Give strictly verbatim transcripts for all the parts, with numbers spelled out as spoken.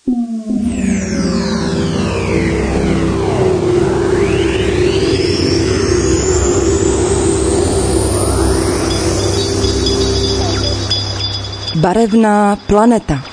Barevná planeta.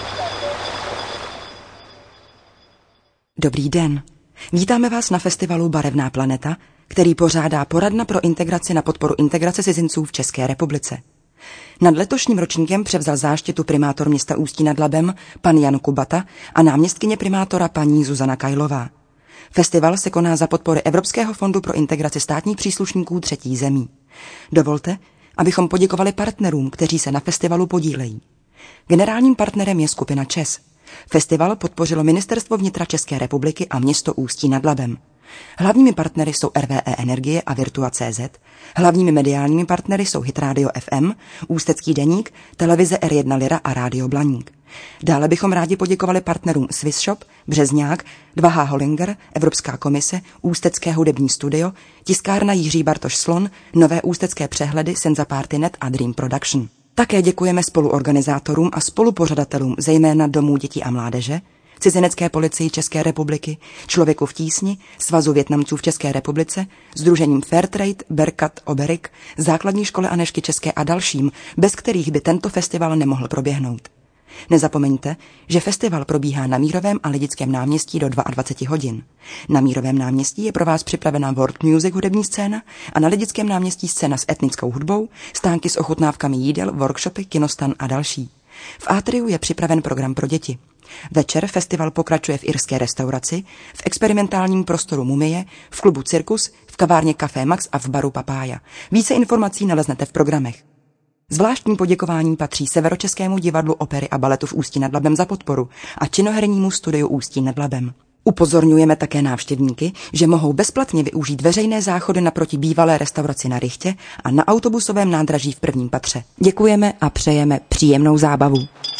Dobrý den. Vítáme vás na festivalu Barevná planeta, který pořádá poradna pro integraci na podporu integrace cizinců v České republice. Nad letošním ročníkem převzal záštitu primátor města Ústí nad Labem pan Jan Kubata a náměstkyně primátora paní Zuzana Kajlová. Festival se koná za podpory Evropského fondu pro integraci státních příslušníků třetích zemí. Dovolte, abychom poděkovali partnerům, kteří se na festivalu podílejí. Generálním partnerem je skupina ČES. Festival podpořilo Ministerstvo vnitra České republiky a město Ústí nad Labem. Hlavními partnery jsou R V E Energie a Virtua tečka cé zet. Hlavními mediálními partnery jsou Hit Radio F M, Ústecký deník, televize R jedna Lira a Rádio Blaník. Dále bychom rádi poděkovali partnerům Swiss Shop, Březňák, dva H Hollinger, Evropská komise, Ústecké hudební studio, tiskárna Jiří Bartoš Slon, Nové ústecké přehledy, Senza Party tečka net a Dream Production. Také děkujeme spoluorganizátorům a spolupořadatelům zejména Domů dětí a mládeže, Cizinecké policii České republiky, Člověku v tísni, Svazu Vietnamců v České republice, Sdružením Fairtrade, Berkat, Oberik, Základní škole Anežky České a dalším, bez kterých by tento festival nemohl proběhnout. Nezapomeňte, že festival probíhá na Mírovém a Lidickém náměstí do dvacet dva hodin. Na Mírovém náměstí je pro vás připravena world music hudební scéna a na Lidickém náměstí scéna s etnickou hudbou, stánky s ochutnávkami jídel, workshopy, kinostan a další. V atriu je připraven program pro děti. Večer festival pokračuje v irské restauraci, v experimentálním prostoru Mumie, v klubu Cirkus, v kavárně Café Max a v baru Papája. Více informací naleznete v programech. Zvláštní poděkování patří Severočeskému divadlu opery a baletu v Ústí nad Labem za podporu a činohernímu studiu Ústí nad Labem. Upozorňujeme také návštěvníky, že mohou bezplatně využít veřejné záchody naproti bývalé restauraci na Rychtě a na autobusovém nádraží v prvním patře. Děkujeme a přejeme příjemnou zábavu.